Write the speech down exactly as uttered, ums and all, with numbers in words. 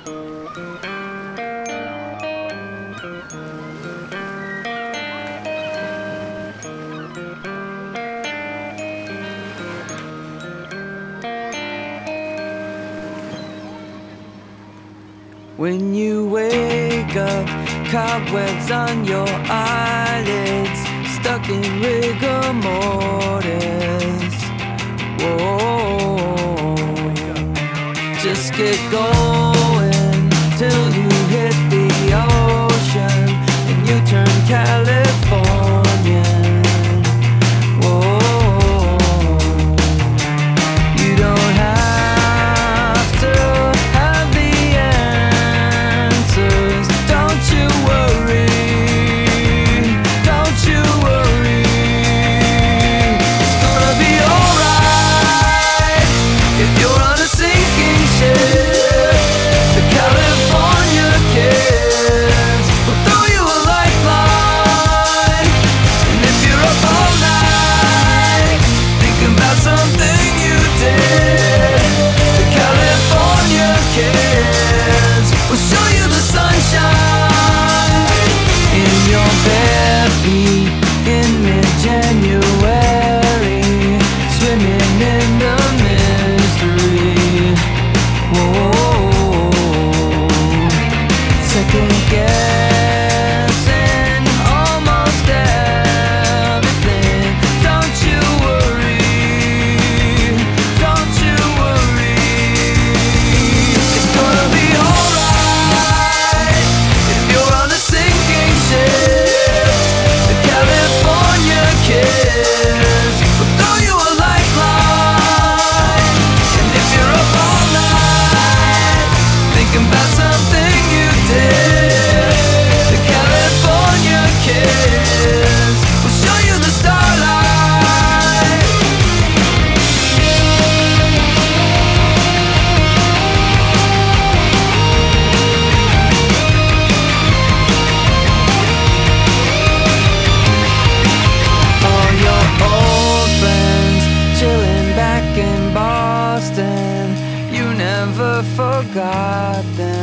When you wake up, cobwebs on your eyelids, stuck in rigor mortis. Whoa, just get going till you hit the ocean and you turn Californian. Whoa, you don't have to have the answers. Don't you worry, don't you worry. It's gonna be alright if you're on a sinking ship. The California kids will throw you a lifeline. And if you're up all night thinking about something you did, the California kids will show you the sunshine in your bare feet in mid-January, swimming in the mystery. Whoa, second guessing almost everything. Don't you worry, don't you worry. It's gonna be alright if you're on a sinking ship. The California kids will throw you a lifeline. And if you're up all night thinking about something you did, the California kids will show you the starlight. All your old friends chilling back in Boston, you never forgot them.